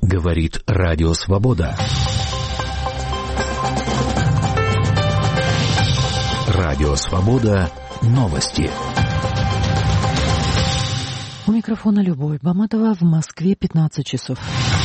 Говорит Радио Свобода. Радио Свобода. Новости. У микрофона Любовь Баматова. В Москве 15 часов.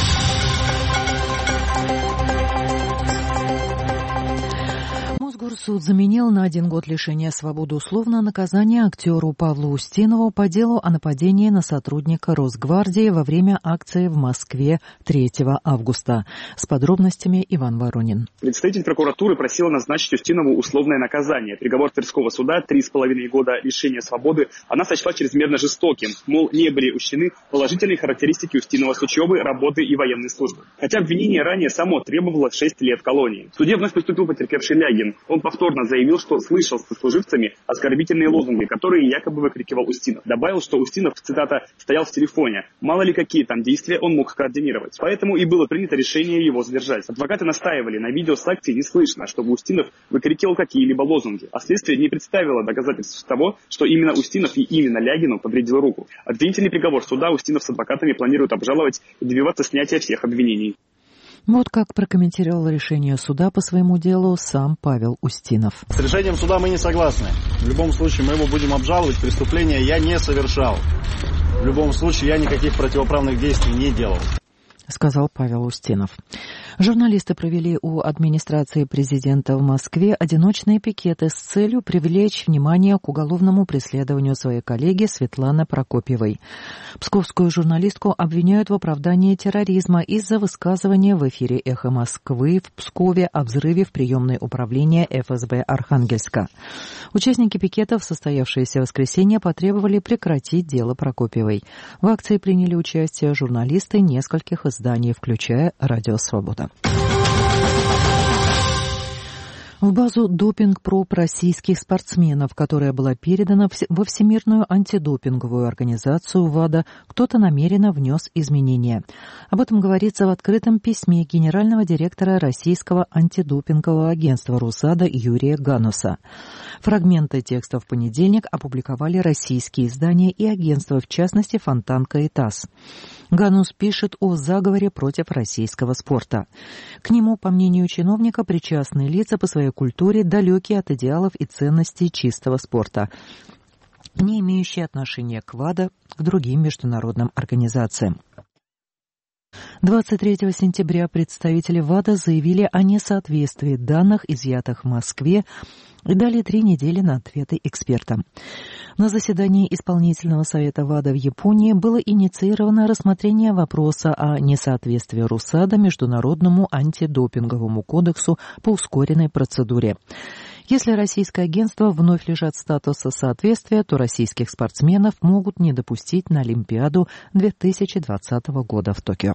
Мосгорсуд заменил на 1 год лишения свободы условно наказание актеру Павлу Устинову по делу о нападении на сотрудника Росгвардии во время акции в Москве 3 августа. С подробностями Иван Воронин. Представитель прокуратуры просил назначить Устинову условное наказание. Приговор Тверского суда 3,5 года лишения свободы она сочла чрезмерно жестоким. Мол, не были учтены положительные характеристики Устинова с учебы, работы и военной службы. Хотя обвинение ранее само требовало 6 лет колонии. В суде вновь поступил потерпевший Лягин. Он повторно заявил, что слышал с сослуживцами оскорбительные лозунги, которые якобы выкрикивал Устинов. Добавил, что Устинов, цитата, «стоял в телефоне. Мало ли какие там действия он мог координировать. Поэтому и было принято решение его задержать». Адвокаты настаивали, на видео с акции не слышно, чтобы Устинов выкрикивал какие-либо лозунги. А следствие не представило доказательств того, что именно Устинов и именно Лягину повредил руку. Обвинительный приговор суда Устинов с адвокатами планируют обжаловать и добиваться снятия всех обвинений. Вот как прокомментировал решение суда по своему делу сам Павел Устинов. С решением суда мы не согласны. В любом случае мы его будем обжаловать. Преступления я не совершал. В любом случае я никаких противоправных действий не делал, сказал Павел Устинов. Журналисты провели у администрации президента в Москве одиночные пикеты с целью привлечь внимание к уголовному преследованию своей коллеги Светланы Прокопьевой. Псковскую журналистку обвиняют в оправдании терроризма из-за высказывания в эфире «Эхо Москвы» в Пскове о взрыве в приемное управление ФСБ Архангельска. Участники пикетов, состоявшиеся в воскресенье, потребовали прекратить дело Прокопьевой. В акции приняли участие журналисты нескольких изданий, включая «Радио Свобода». В базу допинг-проб российских спортсменов, которая была передана во Всемирную антидопинговую организацию ВАДА, кто-то намеренно внес изменения. Об этом говорится в открытом письме генерального директора Российского антидопингового агентства РУСАДА Юрия Гануса. Фрагменты текста в понедельник опубликовали российские издания и агентства, в частности Фонтанка и ТАСС. Ганус пишет о заговоре против российского спорта. К нему, по мнению чиновника, причастны лица по своей культуре, далекие от идеалов и ценностей чистого спорта, не имеющие отношения к ВАДА, к другим международным организациям. 23 сентября представители ВАДА заявили о несоответствии данных, изъятых в Москве, и дали 3 недели на ответы экспертам. На заседании Исполнительного совета ВАДА в Японии было инициировано рассмотрение вопроса о несоответствии РУСАДА Международному антидопинговому кодексу по ускоренной процедуре. Если российское агентство вновь лишат статуса соответствия, то российских спортсменов могут не допустить на Олимпиаду 2020 года в Токио.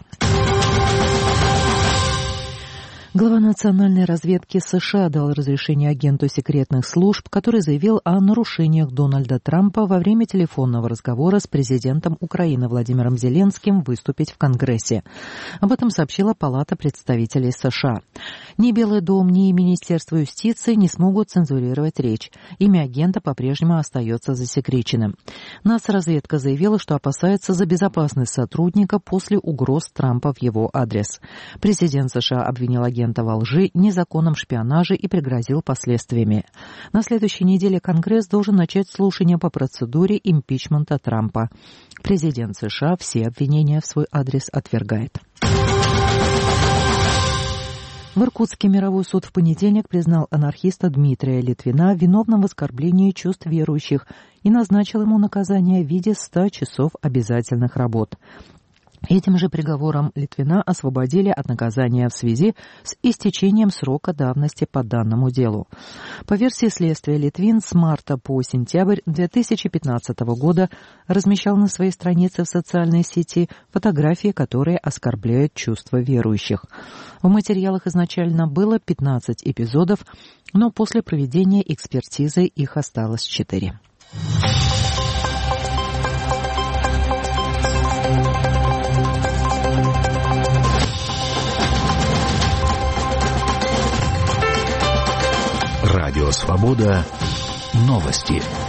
Глава национальной разведки США дал разрешение агенту секретных служб, который заявил о нарушениях Дональда Трампа во время телефонного разговора с президентом Украины Владимиром Зеленским выступить в Конгрессе. Об этом сообщила Палата представителей США. Ни Белый дом, ни Министерство юстиции не смогут цензурировать речь. Имя агента по-прежнему остается засекреченным. Нацразведка заявила, что опасается за безопасность сотрудника после угроз Трампа в его адрес. Президент США обвинил агента во лжи, незаконном шпионаже и пригрозил последствиями. На следующей неделе Конгресс должен начать слушание по процедуре импичмента Трампа. Президент США все обвинения в свой адрес отвергает. В Иркутске мировой суд в понедельник признал анархиста Дмитрия Литвина виновным в оскорблении чувств верующих и назначил ему наказание в виде 100 часов обязательных работ. Этим же приговором Литвина освободили от наказания в связи с истечением срока давности по данному делу. По версии следствия, Литвин с марта по сентябрь 2015 года размещал на своей странице в социальной сети фотографии, которые оскорбляют чувства верующих. В материалах изначально было 15 эпизодов, но после проведения экспертизы их осталось 4. Радио Свобода. Новости.